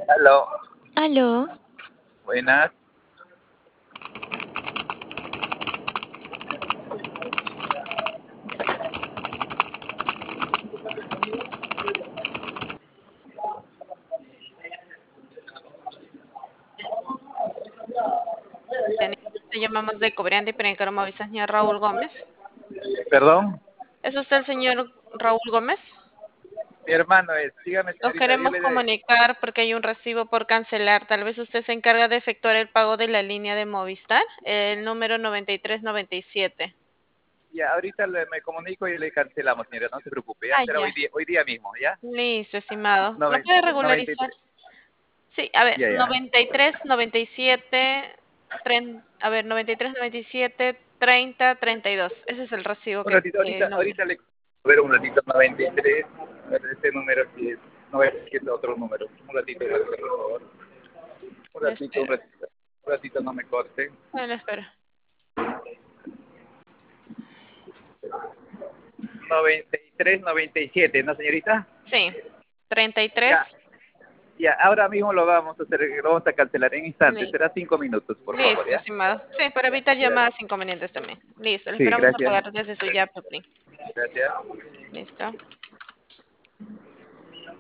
Aló, Aló, buenas. Le llamamos de Cobriante para encargar Movistar, señor Raúl Gómez. Perdón, ¿Es usted el señor Raúl Gómez? mi hermano es. Dígame, Nos señorita, queremos comunicar porque hay un recibo por cancelar. Tal vez usted se encarga de efectuar el pago de la línea de Movistar, el número 9397. ya, ahorita me comunico y le cancelamos, señora, no se preocupe, ya Ah, será ya. hoy día mismo, ¿ya? Listo, estimado. ¿Lo Noven- puede noventa y regularizar? tres. Sí, a ver, Ya, ya. 9397, a ver, 9397 3032. Ese es el recibo Un ratito, el número. ahorita le... A ver, un ratito, 93. A ver, este número sí es... No es que es otro número. Un ratito, por favor. Un Le ratito, un espero. ratito. Un ratito, no me corte. Bueno, le espero. 93, 97, ¿no, señorita? Sí, Ya, 33. ya, ahora mismo lo vamos a hacer, lo vamos a cancelar en instantes. Li- Será 5 minutos, por favor, Listo, ¿ya? estimado. Sí, para evitar Ya. llamadas inconvenientes también. Listo, le Sí, esperamos a gracias. pagar desde su Yape, Plin. Gracias. Listo.